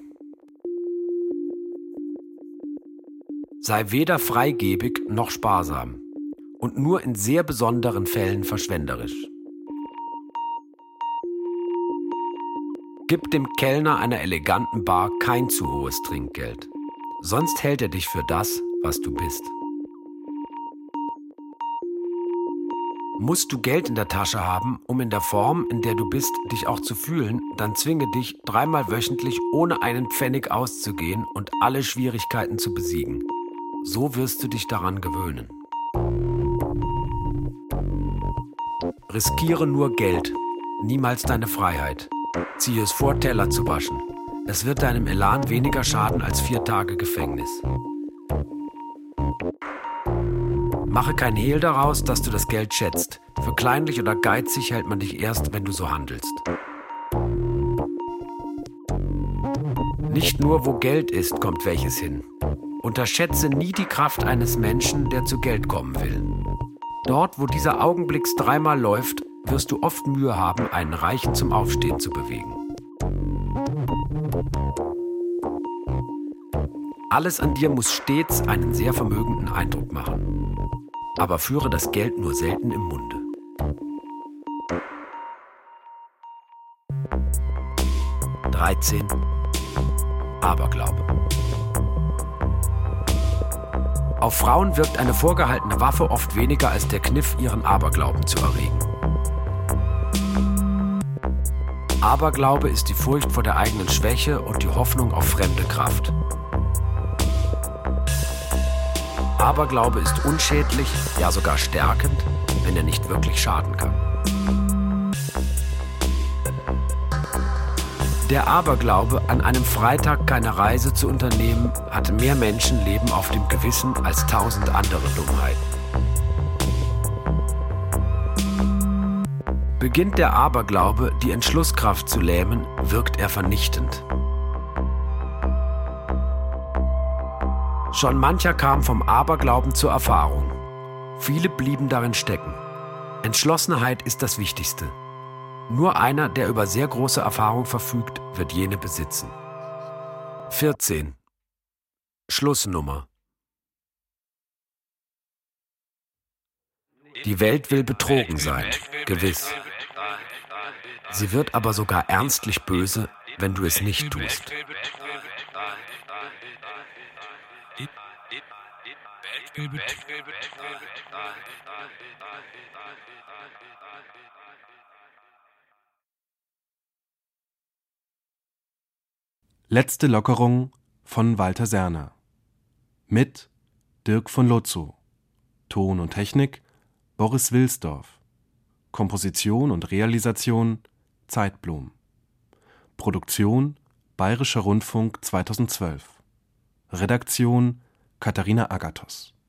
Sei weder freigebig noch sparsam und nur in sehr besonderen Fällen verschwenderisch. Gib dem Kellner einer eleganten Bar kein zu hohes Trinkgeld, sonst hält er dich für das, was du bist. Musst du Geld in der Tasche haben, um in der Form, in der du bist, dich auch zu fühlen, dann zwinge dich, dreimal wöchentlich ohne einen Pfennig auszugehen und alle Schwierigkeiten zu besiegen. So wirst du dich daran gewöhnen. Riskiere nur Geld, niemals deine Freiheit. Ziehe es vor, Teller zu waschen. Es wird deinem Elan weniger schaden als vier Tage Gefängnis. Mache kein Hehl daraus, dass du das Geld schätzt. Für kleinlich oder geizig hält man dich erst, wenn du so handelst. Nicht nur, wo Geld ist, kommt welches hin. Unterschätze nie die Kraft eines Menschen, der zu Geld kommen will. Dort, wo dieser Augenblick dreimal läuft, wirst du oft Mühe haben, einen Reichen zum Aufstehen zu bewegen. Alles an dir muss stets einen sehr vermögenden Eindruck machen. Aber führe das Geld nur selten im Munde. dreizehn. Aberglaube. Auf Frauen wirkt eine vorgehaltene Waffe oft weniger als der Kniff, ihren Aberglauben zu erregen. Aberglaube ist die Furcht vor der eigenen Schwäche und die Hoffnung auf fremde Kraft. Aberglaube ist unschädlich, ja sogar stärkend, wenn er nicht wirklich schaden kann. Der Aberglaube, an einem Freitag keine Reise zu unternehmen, hat mehr Menschenleben auf dem Gewissen als tausend andere Dummheiten. Beginnt der Aberglaube, die Entschlusskraft zu lähmen, wirkt er vernichtend. Schon mancher kam vom Aberglauben zur Erfahrung. Viele blieben darin stecken. Entschlossenheit ist das Wichtigste. Nur einer, der über sehr große Erfahrung verfügt, wird jene besitzen. vierzehn. Schlussnummer. Die Welt will betrogen sein, gewiss. Sie wird aber sogar ernstlich böse, wenn du es nicht tust. Letzte Lockerung von Walther Serner. Mit Dirk von Lotzow. Ton und Technik Boris Wilsdorf. Komposition und Realisation Zeitblom. Produktion Bayerischer Rundfunk zweitausendzwölf. Redaktion Katharina Agathos.